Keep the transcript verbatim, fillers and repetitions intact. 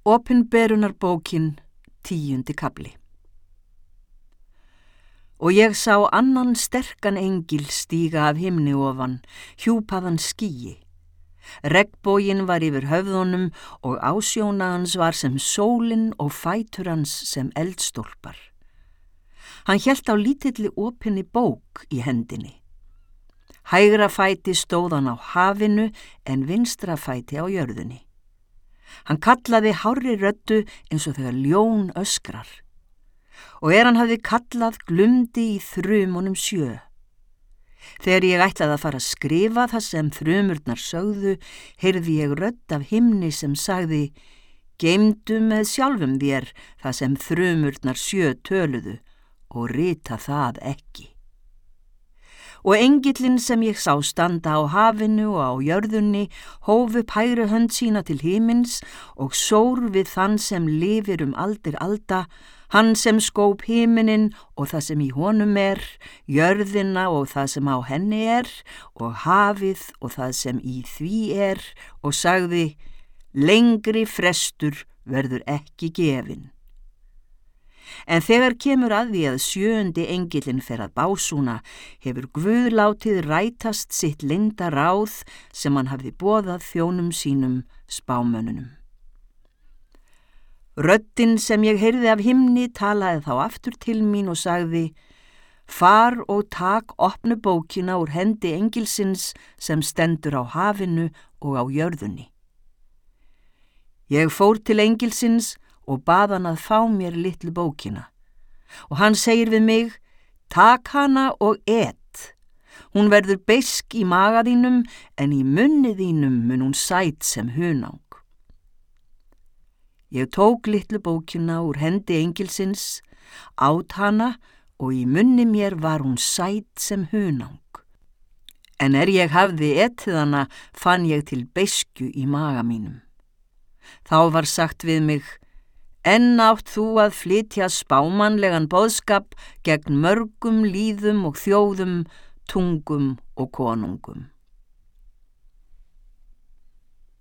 Opinberunarbókin, tíundi kafli. Og ég sá annan sterkan engil stíga af himni ofan, hjúpaðan skýi. Regnboginn var yfir höfðunum og ásjóna hans var sem sólin og fætur hans sem eldstólpar. Hann hélt á lítilli opinni bók í hendinni. Hægra fæti stóð hann á hafinu en vinstra fæti á jörðunni. Hann kallaði hárri röddu eins og þegar ljón öskrar. Og er hann hafði kallað glumdi í þrumunum sjö. Þegar ég ætlaði að fara að skrifa það sem þrumurnar sögðu, heyrði ég rödd af himni sem sagði: geymdu með sjálfum þér það sem þrumurnar sjö töluðu og rita það ekki. Og engillinn sem ég sá standa á hafinu og á jörðunni hóf upp hægri hönd sína til himins og sór við þann sem lifir um aldir alda, hann sem skóp himinin og það sem í honum er, jörðina og það sem á henni er, og hafið og það sem í því er, og sagði: lengri frestur verður ekki gefinn. En þegar kemur að því að sjöundi engillinn fer að básúna, hefur Guð látið rætast sitt leynda ráð sem hann hafði boðað þjónum sínum spámönnunum. Röddin sem ég heyrði af himni talaði þá aftur til mín og sagði: far og tak opnu bókina úr hendi engilsins sem stendur á hafinu og á jörðunni. Ég fór til engilsins og bað hann að fá mér litlu bókina. Og hann segir við mig: tak hana og et. Hún verður beisk í maga þínum, en í munni þínum mun hún sæt sem hunang. Ég tók litlu bókina úr hendi engilsins, át hana og í munni mér var hún sæt sem hunang. En er ég hafði etið hana, fann ég til beiskju í maga mínum. Þá var sagt við mig: enn átt þú að flytja spámannlegan boðskap gegn mörgum lýðum og þjóðum, tungum og konungum.